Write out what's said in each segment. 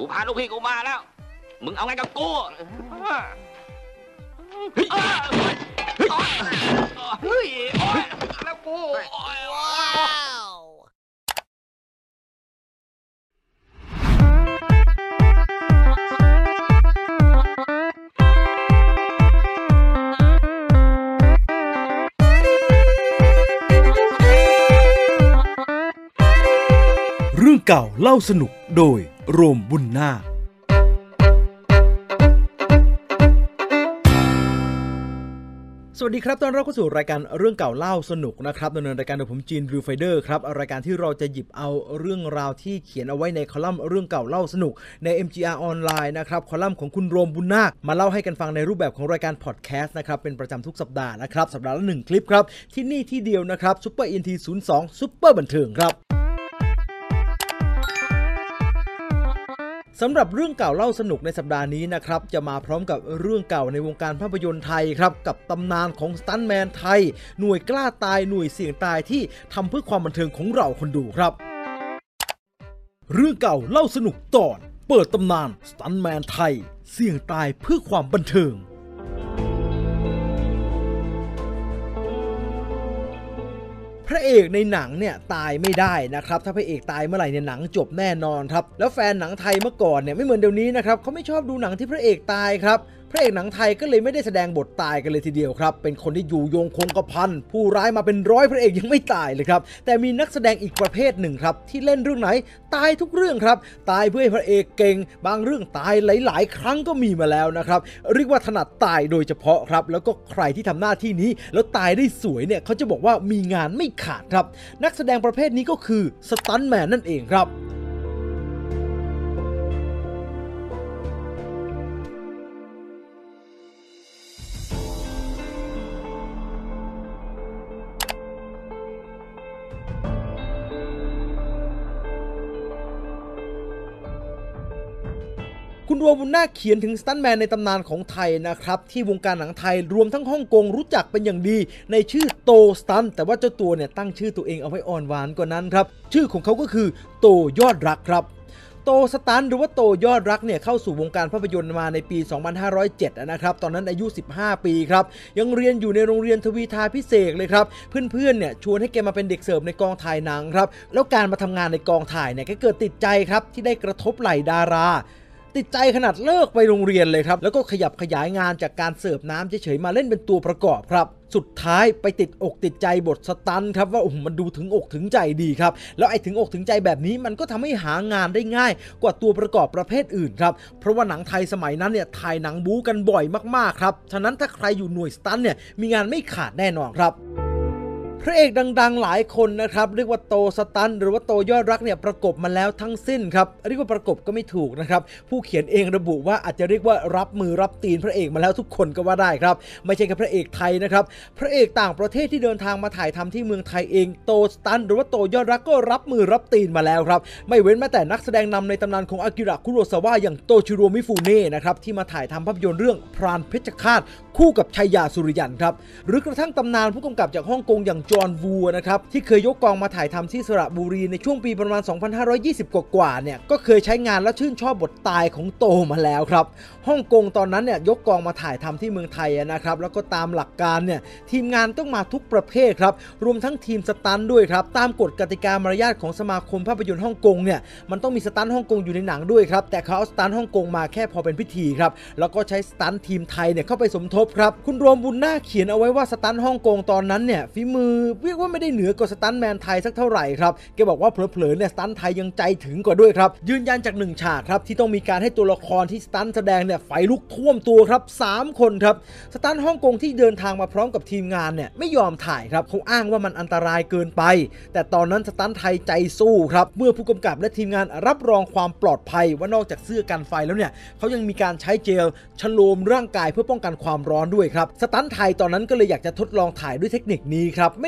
กูพาลูกพี่กูมาแล้วมึงเอาไงกับกูเฮ้ยแล้วกูเรื่องเก่าเล่าสนุกโดยโรมบุญนาคสวัสดีครับตอนเราเข้าสู่รายการเรื่องเก่าเล่าสนุกนะครับดำเนินรายการโดยผมจีนวิวไฟเดอร์ครับรายการที่เราจะหยิบเอาเรื่องราวที่เขียนเอาไว้ในคอลัมน์เรื่องเก่าเล่าสนุกใน MGR ออนไลน์นะครับคอลัมน์ของคุณโรมบุญนาคมาเล่าให้กันฟังในรูปแบบของรายการพอดแคสต์นะครับเป็นประจำทุกสัปดาห์นะครับสัปดาห์ละ1คลิปครับที่นี่ที่เดียวนะครับซุปเปอร์ ENT 02ซุปเปอร์บันเทิงครับสำหรับเรื่องเก่าเล่าสนุกในสัปดาห์นี้นะครับจะมาพร้อมกับเรื่องเก่าในวงการภาพยนตร์ไทยครับกับตำนานของสตันท์แมนไทยหน่วยกล้าตายหน่วยเสี่ยงตายที่ทำเพื่อความบันเทิงของเราคนดูครับเรื่องเก่าเล่าสนุกตอนเปิดตำนานสตันท์แมนไทยเสี่ยงตายเพื่อความบันเทิงพระเอกในหนังเนี่ยตายไม่ได้นะครับถ้าพระเอกตายเมื่อไหร่เนี่ยหนังจบแน่นอนครับแล้วแฟนหนังไทยเมื่อก่อนเนี่ยไม่เหมือนเดี๋ยวนี้นะครับเขาไม่ชอบดูหนังที่พระเอกตายครับพระเอกหนังไทยก็เลยไม่ได้แสดงบทตายกันเลยทีเดียวครับเป็นคนที่อยู่ยงคงกระพันผู้ร้ายมาเป็นร้อยพระเอกยังไม่ตายเลยครับแต่มีนักแสดงอีกประเภทหนึ่งครับที่เล่นเรื่องไหนตายทุกเรื่องครับตายเพื่อให้พระเอกเก่งบางเรื่องตายหลายๆครั้งก็มีมาแล้วนะครับเรียกว่าถนัดตายโดยเฉพาะครับแล้วก็ใครที่ทำหน้าที่นี้แล้วตายได้สวยเนี่ยเขาจะบอกว่ามีงานไม่ขาดครับนักแสดงประเภทนี้ก็คือสตันท์แมนนั่นเองครับคุณโรมบุญนาคเขียนถึงสตันท์แมนในตำนานของไทยนะครับที่วงการหนังไทยรวมทั้งฮ่องกงรู้จักเป็นอย่างดีในชื่อโตสตันแต่ว่าเจ้าตัวเนี่ยตั้งชื่อตัวเองเอาไว้อ่อนหวานกว่านั้นครับชื่อของเขาก็คือโตยอดรักครับโตสตันหรือว่าโตยอดรักเนี่ยเข้าสู่วงการภาพยนตร์มาในปี 2507 นะครับตอนนั้นอายุ 15 ปีครับยังเรียนอยู่ในโรงเรียนทวีทาพิเศษเลยครับเพื่อนๆเนี่ยชวนให้แกมาเป็นเด็กเสิร์ฟในกองถ่ายหนังครับแล้วการมาทำงานในกองถ่ายเนี่ยก็เกิดติดใจครับที่ได้กระทบไหล่ดาราติดใจขนาดเลิกไปโรงเรียนเลยครับแล้วก็ขยับขยายงานจากการเสิร์ฟน้ำเฉยๆมาเล่นเป็นตัวประกอบครับสุดท้ายไปติดอกติดใจบทสตันท์ครับว่ามันดูถึงอกถึงใจดีครับแล้วไอ้ถึงอกถึงใจแบบนี้มันก็ทำให้หางานได้ง่ายกว่าตัวประกอบประเภทอื่นครับเพราะว่าหนังไทยสมัยนั้นเนี่ยถ่ายหนังบู๊กันบ่อยมากๆครับฉะนั้นถ้าใครอยู่หน่วยสตันท์เนี่ยมีงานไม่ขาดแน่นอนครับพระเอกดังๆหลายคนนะครับเรียกว่าโตสตันหรือว่าโตยอดรักเนี่ยประกบมาแล้วทั้งสิ้นครับเรียกว่าประกบก็ไม่ถูกนะครับผู้เขียนเองระบุว่าอาจจะเรียกว่ารับมือรับตีนพระเอกมาแล้วทุกคนก็ว่าได้ครับไม่ใช่แค่พระเอกไทยนะครับพระเอกต่างประเทศที่เดินทางมาถ่ายทำที่เมืองไทยเองโตสตันหรือว่าโตยอดรักก็รับมือรับตีนมาแล้วครับไม่เว้นแม้แต่นักแสดงนำในตำนานของอากิระคุโรซาวะอย่างโตชิโร่มิฟูเน่นะครับที่มาถ่ายทำภาพยนตร์เรื่องพรานเพชฌฆาตคู่กับชัยยาสุริยันครับหรือกระทั่งตำนานผู้กำกับจากฮ่องกงอย่างจอห์นวูนะครับที่เคยยกกองมาถ่ายทำที่สระบุรีในช่วงปีประมาณ 2520 กว่าเนี่ยก็เคยใช้งานและชื่นชอบบทตายของโตมาแล้วครับฮ่องกงตอนนั้นเนี่ยยกกองมาถ่ายทำที่เมืองไทยนะครับแล้วก็ตามหลักการเนี่ยทีมงานต้องมาทุกประเภทครับรวมทั้งทีมสตันท์ด้วยครับตามกฎกติกามารยาทของสมาคมภาพยนตร์ฮ่องกงเนี่ยมันต้องมีสตันท์ฮ่องกงอยู่ในหนังด้วยครับแต่เขาเอาสตันท์ฮ่องกงมาแค่พอเป็นพิธีครับแล้วก็ใช้สตันท์ทีมไทยเนี่ยเข้าไปสมทบครับคุณโรมบุญนาคเขียนเอาไว้ว่าสตันท์ฮ่องกงตอนนั้นเนี่ยฝีมือเรียกว่าไม่ได้เหนือกว่าสตันท์แมนไทยสักเท่าไหร่ครับแกบอกว่าเผลอๆเนี่ยสตันท์ไทยยังใจถึงกว่าด้วยครับยืนยันจาก1ฉากครับที่ต้องมีการให้ตัวละครที่สตันท์แสดงเนี่ยไฟลุกท่วมตัวครับ3คนครับสตันท์ฮ่องกงที่เดินทางมาพร้อมกับทีมงานเนี่ยไม่ยอมถ่ายครับเขาอ้างว่ามันอันตรายเกินไปแต่ตอนนั้นสตันท์ไทยใจสู้ครับเมื่อผู้กำกับและทีมงานรับรองความปลอดภัยว่านอกจากเสื้อกันไฟแล้วเนี่ยเขายังมีการใช้เจลฉโลมร่างกายเพื่อป้องกันความร้อนด้วยครับสตันท์ไทยตอนนั้นก็เลยอยากจะทดลองถ่ายด้วยเทคนิคนี้ครับไม่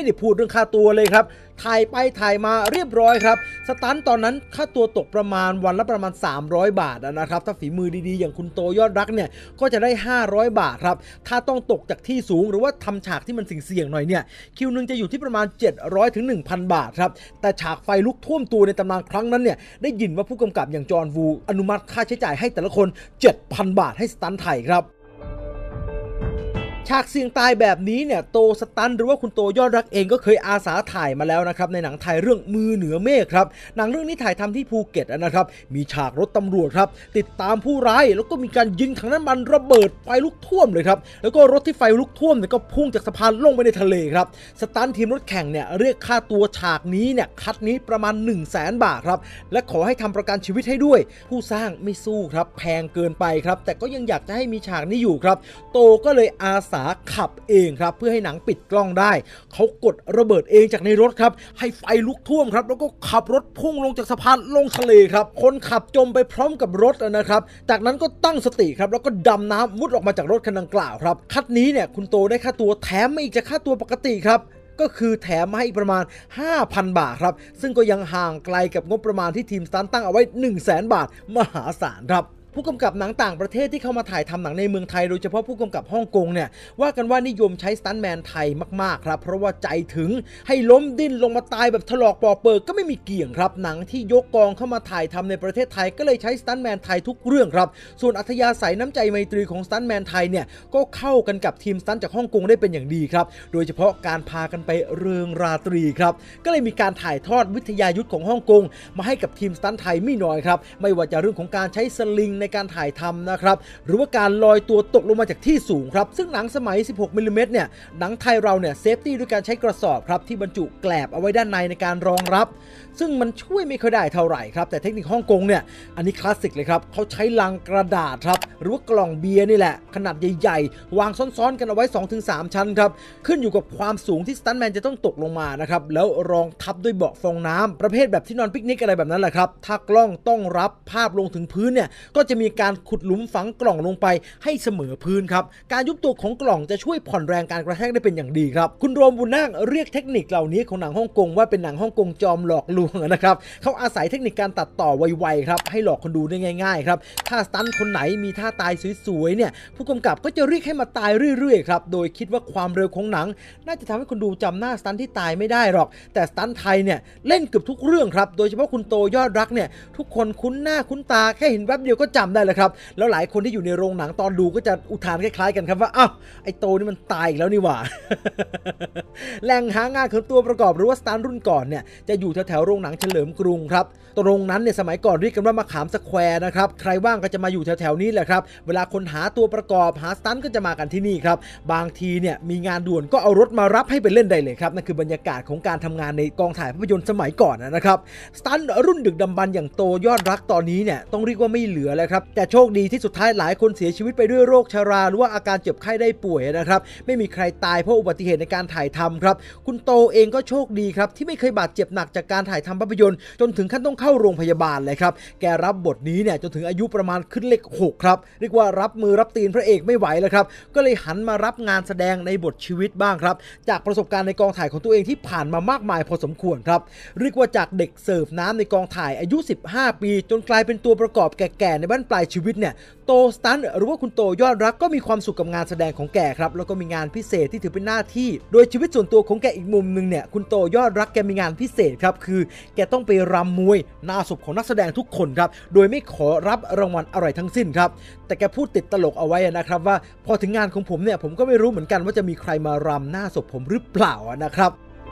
ได้พูดเรื่องค่าตัวเลยครับถ่ายไปถ่ายมาเรียบร้อยครับสตันตอนนั้นค่าตัวตกประมาณวันละประมาณ300 บาทนะครับถ้าฝีมือดีๆอย่างคุณโตยอดรักเนี่ยก็จะได้500 บาทครับถ้าต้องตกจากที่สูงหรือว่าทำฉากที่มันเสี่ยงๆหน่อยเนี่ยคิวนึงจะอยู่ที่ประมาณ700 ถึง 1,000 บาทครับแต่ฉากไฟลุกท่วมตัวในตำนานครั้งนั้นเนี่ยได้ยินว่าผู้กำกับอย่างจอห์นวูอนุมัติค่าใช้จ่ายให้แต่ละคน 7,000 บาทให้สตันไทยครับฉากเสี่ยงตายแบบนี้เนี่ยโตสตันหรือว่าคุณโตยอดรักเองก็เคยอาสาถ่ายมาแล้วนะครับในหนังไทยเรื่องมือเหนือเมฆครับหนังเรื่องนี้ถ่ายทำที่ภูเก็ตนะครับมีฉากรถตำรวจครับติดตามผู้ร้ายแล้วก็มีการยิงถังน้ำมันระเบิดไฟลุกท่วมเลยครับแล้วก็รถที่ไฟลุกท่วมเนี่ยก็พุ่งจากสะพานลงไปในทะเลครับสตันทีมรถแข่งเนี่ยเรียกค่าตัวฉากนี้เนี่ยคัดนี้ประมาณ 100,000 บาทครับและขอให้ทำประกันชีวิตให้ด้วยผู้สร้างไม่สู้ครับแพงเกินไปครับแต่ก็ยังอยากจะให้มีฉากนี้อยู่ครับโตก็เลยอาสาขับเองครับเพื่อให้หนังปิดกล้องได้เขากดระเบิดเองจากในรถครับให้ไฟลุกท่วมครับแล้วก็ขับรถพุ่งลงจากสะพานลงทะเลครับคนขับจมไปพร้อมกับรถนะครับจากนั้นก็ตั้งสติครับแล้วก็ดำน้ำมุดออกมาจากรถคันดังกล่าวครับคัดนี้เนี่ยคุณโตได้ค่าตัวแถมมาอีกจากค่าตัวปกติครับก็คือแถมมาให้ประมาณ 5,000 บาทครับซึ่งก็ยังห่างไกลกับงบประมาณที่ทีมสตันท์ตั้งเอาไว้ 100,000 บาทมหาศาลครับผู้กำกับหนังต่างประเทศที่เข้ามาถ่ายทำหนังในเมืองไทยโดยเฉพาะผู้กำกับฮ่องกงเนี่ยว่ากันว่านิยมใช้สตันท์แมนไทยมากๆครับเพราะว่าใจถึงให้ล้มดิ้นลงมาตายแบบถลอกปอกเปิกก็ไม่มีเกี่ยงครับหนังที่ยกกองเข้ามาถ่ายทำในประเทศไทยก็เลยใช้สตันท์แมนไทยทุกเรื่องครับส่วนอัธยาศัยน้ำใจไมตรีของสตันท์แมนไทยเนี่ยก็เข้ากันกับทีมสตันท์จากฮ่องกงได้เป็นอย่างดีครับโดยเฉพาะการพากันไปเริงราตรีครับก็เลยมีการถ่ายทอดวิทยายุทธของฮ่องกงมาให้กับทีมสตันท์ไทยไม่น้อยครับไม่ว่าจะเรื่องของการใช้สลิงในการถ่ายทำนะครับหรือว่าการลอยตัวตกลงมาจากที่สูงครับซึ่งหนังสมัย16 มิลลิเมตรเนี่ยหนังไทยเราเนี่ยเซฟตี้ด้วยการใช้กระสอบครับที่บรรจุแกลบเอาไว้ด้านในการรองรับซึ่งมันช่วยไม่ค่อยได้เท่าไหร่ครับแต่เทคนิคฮ่องกงเนี่ยอันนี้คลาสสิกเลยครับเขาใช้ลังกระดาษครับหรือว่ากล่องเบียร์นี่แหละขนาดใหญ่ๆวางซ้อนๆกันเอาไว้ 2-3 ชั้นครับขึ้นอยู่กับความสูงที่สตันท์แมนจะต้องตกลงมานะครับแล้วรองทับด้วยเบาะฟองน้ำประเภทแบบที่นอนปิกนิกอะไรแบบนั้นแหละครับถ้ากล้องต้องรับภาพลงถึงพื้นเนี่ยก็จะมีการขุดหลุมฝังกล่องลงไปให้เสมอพื้นครับการยุบตัวของกล่องจะช่วยผ่อนแรงการกระแทกได้เป็นอย่างดีครับคุณโรมบุญนาคเรียกเทคนิคเหล่านี้ของหนังฮ่องกงว่าเป็นหนังฮ่องกงจอมหลอกลวงนะครับเขาอาศัยเทคนิคการตัดต่อไวๆครับให้หลอกคนดูได้ง่ายๆครับถ้าสตันท์คนไหนมีท่าตายสวยๆเนี่ยผู้กำกับก็จะเรียกให้มาตายเรื่อยๆครับโดยคิดว่าความเร็วของหนังน่าจะทำให้คนดูจำหน้าสตันท์ที่ตายไม่ได้หรอกแต่สตันท์ไทยเนี่ยเล่นเกือบทุกเรื่องครับโดยเฉพาะคุณโตยอดรักเนี่ยทุกคนคุ้นหน้าคุ้นตาแค่เห็นแวบเดียวก็จำได้แล้วครับแล้วหลายคนที่อยู่ในโรงหนังตอนดูก็จะอุทานคล้ายๆกันครับว่าอ้าวไอ้โตนี่มันตายอีกแล้วนี่หว่า แหล่งหางานของตัวประกอบหรือว่าสตันท์รุ่นก่อนเนี่ยจะอยู่แถวๆโรงหนังเฉลิมกรุงครับตรงนั้นเนี่ยสมัยก่อนเรียกกันว่ามะขามสแควร์นะครับใครว่างก็จะมาอยู่แถวๆนี้แหละครับเวลาคนหาตัวประกอบหาสตันท์ก็จะมากันที่นี่ครับบางทีเนี่ยมีงานด่วนก็เอารถมารับให้ไปเล่นได้เลยครับนั่นคือบรรยากาศของการทำงานในกองถ่ายภาพยนตร์สมัยก่อนนะครับสตันท์รุ่นดึกดำบรรพ์อย่างโตยอดรักตอนนี้เนี่ยต้องเรียกว่าไม่เหลือแล้วครับแต่โชคดีที่สุดท้ายหลายคนเสียชีวิตไปด้วยโรคชราหรือว่าอาการเจ็บไข้ได้ป่วยนะครับไม่มีใครตายเพราะอุบัติเหตุในการถ่ายทำครับคุณโตเองก็โชคดีครับที่ไม่เคยบาดเจ็บหนักจากการถ่ายทำภาพยนตร์จนถึงขั้นต้องเข้าโรงพยาบาลเลยครับแกรับบทนี้เนี่ยจนถึงอายุประมาณขึ้นเลข6ครับเรียกว่ารับมือรับตีนพระเอกไม่ไหวแล้วครับก็เลยหันมารับงานแสดงในบทชีวิตบ้างครับจากประสบการณ์ในกองถ่ายของตัวเองที่ผ่านมามากมายพอสมควรครับเรียกว่าจากเด็กเสิร์ฟน้ำในกองถ่ายอายุ15 ปีจนกลายเป็นตัวประกอบแก่ๆในบ้านปลายชีวิตเนี่ยโตสตันท์หรือว่าคุณโตยอดรักก็มีความสุขกับงานแสดงของแกครับแล้วก็มีงานพิเศษที่ถือเป็นหน้าที่โดยชีวิตส่วนตัวของแกอีกมุมนึงเนี่ยคุณโตยอดรักแกมีงานพิเศษครับคือแกต้องไปรำมวยหน้าศพของนักแสดงทุกคนครับโดยไม่ขอรับรางวัลอะไรทั้งสิ้นครับแต่แกพูดติดตลกเอาไว้นะครับว่าพอถึงงานของผมเนี่ยผมก็ไม่รู้เหมือนกันว่าจะมีใครมารำหน้าศพผมหรือเปล่านะครับ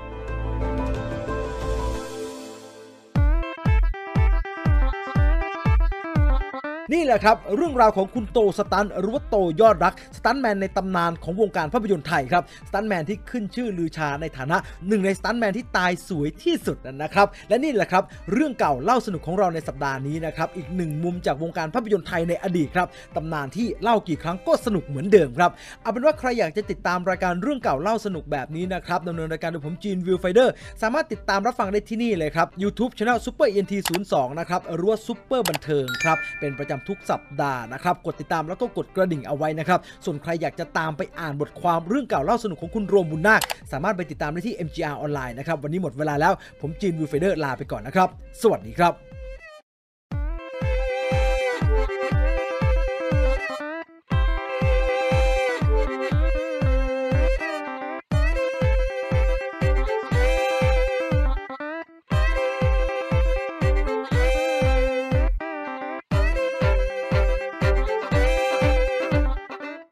นี่แหละครับเรื่องราวของคุณโตสตันหรือว่าโตยอดรักสตันแมนในตำนานของวงการภาพยนตร์ไทยครับสตันแมนที่ขึ้นชื่อลือชาในฐานะหนึ่งในสตันแมนที่ตายสวยที่สุดนะครับและนี่แหละครับเรื่องเก่าเล่าสนุกของเราในสัปดาห์นี้นะครับอีกหนึ่งมุมจากวงการภาพยนตร์ไทยในอดีตครับตำนานที่เล่ากี่ครั้งก็สนุกเหมือนเดิมครับเอาเป็นว่าใครอยากจะติดตามรายการเรื่องเก่าเล่าสนุกแบบนี้นะครับดำเนินรายการโดยผมจีนวิวไฟเดอร์สามารถติดตามรับฟังได้ที่นี่เลยครับ YouTube Channel Super ENT 02นะครับหรือว่าซุปเปอร์บันเทิงครับเป็นประจำทุกสัปดาห์นะครับกดติดตามแล้วก็กดกระดิ่งเอาไว้นะครับส่วนใครอยากจะตามไปอ่านบทความเรื่องเก่าเล่าสนุกของคุณโรมบุญนาคสามารถไปติดตามได้ที่ MGR ออนไลน์นะครับวันนี้หมดเวลาแล้วผมจีนวิวเฟเดอร์ลาไปก่อนนะครับสวัสดีครับ